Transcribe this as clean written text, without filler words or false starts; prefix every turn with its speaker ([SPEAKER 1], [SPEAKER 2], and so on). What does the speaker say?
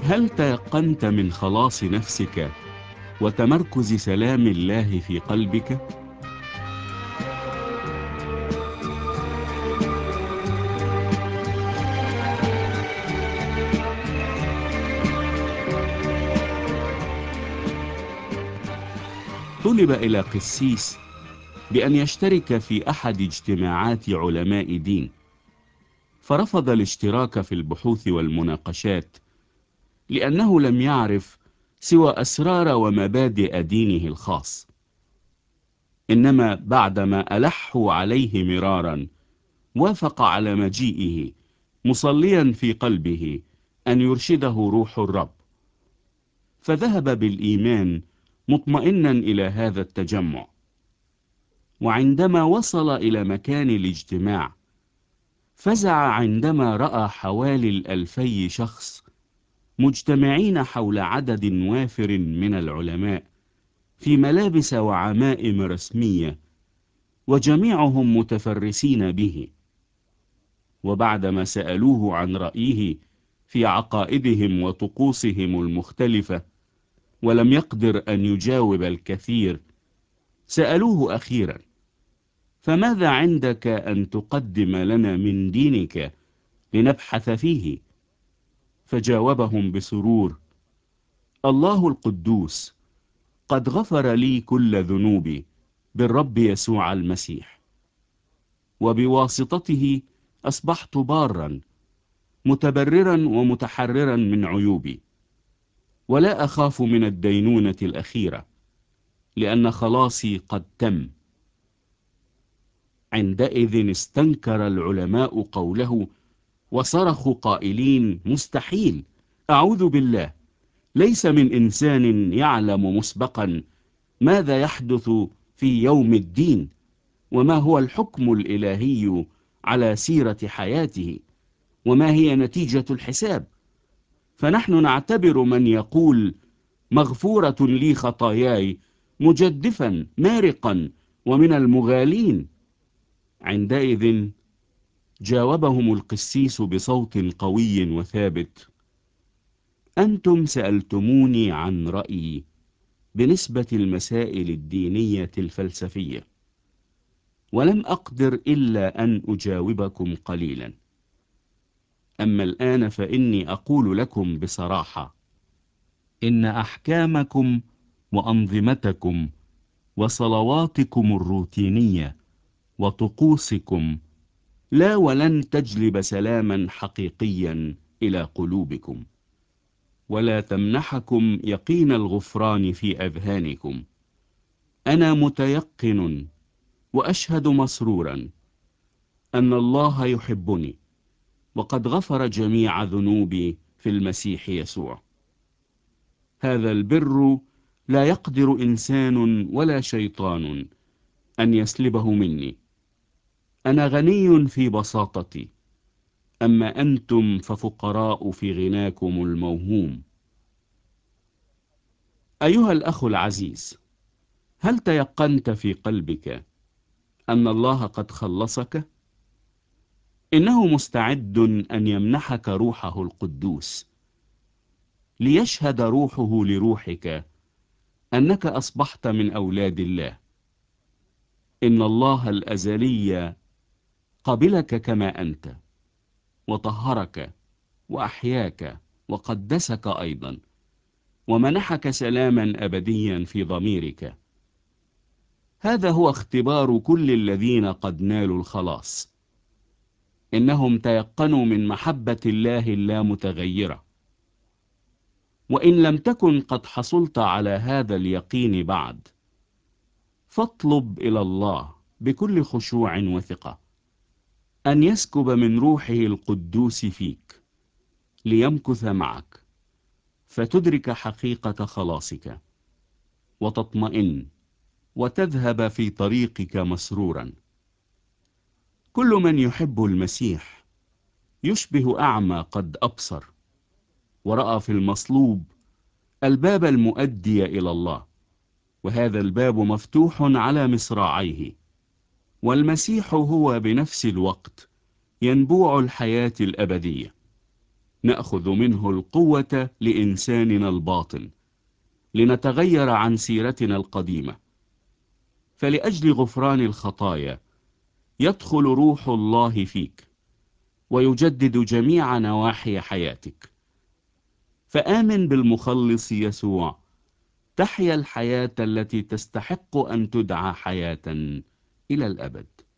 [SPEAKER 1] هل تيقنت من خلاص نفسك وتمركز سلام الله في قلبك؟ طلب إلى قسيس بأن يشترك في أحد اجتماعات علماء دين، فرفض الاشتراك في البحوث والمناقشات لأنه لم يعرف سوى أسرار ومبادئ دينه الخاص. إنما بعدما ألحوا عليه مرارا وافق على مجيئه، مصليا في قلبه أن يرشده روح الرب، فذهب بالإيمان مطمئنا إلى هذا التجمع. وعندما وصل إلى مكان الاجتماع فزع عندما رأى حوالي 2000 شخص مجتمعين حول عدد وافر من العلماء في ملابس وعمائم رسمية، وجميعهم متفرسين به. وبعدما سألوه عن رأيه في عقائدهم وطقوسهم المختلفة ولم يقدر أن يجاوب الكثير، سألوه أخيرا: فماذا عندك أن تقدم لنا من دينك لنبحث فيه؟ فجاوبهم بسرور: الله القدوس قد غفر لي كل ذنوبي بالرب يسوع المسيح، وبواسطته أصبحت بارا متبررا ومتحررا من عيوبي، ولا أخاف من الدينونة الأخيرة، لأن خلاصي قد تم. عندئذ استنكر العلماء قوله وصرخوا قائلين: مستحيل، أعوذ بالله، ليس من إنسان يعلم مسبقا ماذا يحدث في يوم الدين، وما هو الحكم الإلهي على سيرة حياته، وما هي نتيجة الحساب. فنحن نعتبر من يقول مغفورة لي خطاياي مجدفا مارقا ومن المغالين. عندئذ جاوبهم القسيس بصوت قوي وثابت: أنتم سألتموني عن رأيي بنسبة المسائل الدينية الفلسفية، ولم أقدر إلا أن أجاوبكم قليلا. أما الآن فإني أقول لكم بصراحة إن أحكامكم وأنظمتكم وصلواتكم الروتينية وطقوسكم لا ولن تجلب سلاما حقيقيا إلى قلوبكم، ولا تمنحكم يقين الغفران في أذهانكم. أنا متيقن وأشهد مسرورا أن الله يحبني، وقد غفر جميع ذنوبي في المسيح يسوع. هذا البر لا يقدر إنسان ولا شيطان أن يسلبه مني. أنا غني في بساطتي، أما أنتم ففقراء في غناكم الموهوم. أيها الأخ العزيز، هل تيقنت في قلبك أن الله قد خلصك؟ إنه مستعد أن يمنحك روحه القدوس، ليشهد روحه لروحك أنك أصبحت من أولاد الله. إن الله الأزلي قبلك كما أنت، وطهرك وأحياك وقدسك أيضا، ومنحك سلاما أبديا في ضميرك. هذا هو اختبار كل الذين قد نالوا الخلاص. إنهم تيقنوا من محبة الله اللامتغيرة. وإن لم تكن قد حصلت على هذا اليقين بعد، فاطلب إلى الله بكل خشوع وثقة أن يسكب من روحه القدوس فيك، ليمكث معك، فتدرك حقيقة خلاصك، وتطمئن، وتذهب في طريقك مسرورا. كل من يحب المسيح يشبه أعمى قد أبصر، ورأى في المصلوب الباب المؤدي إلى الله، وهذا الباب مفتوح على مصراعيه، والمسيح هو بنفس الوقت ينبوع الحياة الأبدية. نأخذ منه القوة لإنساننا الباطن لنتغير عن سيرتنا القديمة. فلأجل غفران الخطايا يدخل روح الله فيك ويجدد جميع نواحي حياتك. فآمن بالمخلص يسوع، تحيا الحياة التي تستحق أن تدعى حياة إلى الأبد.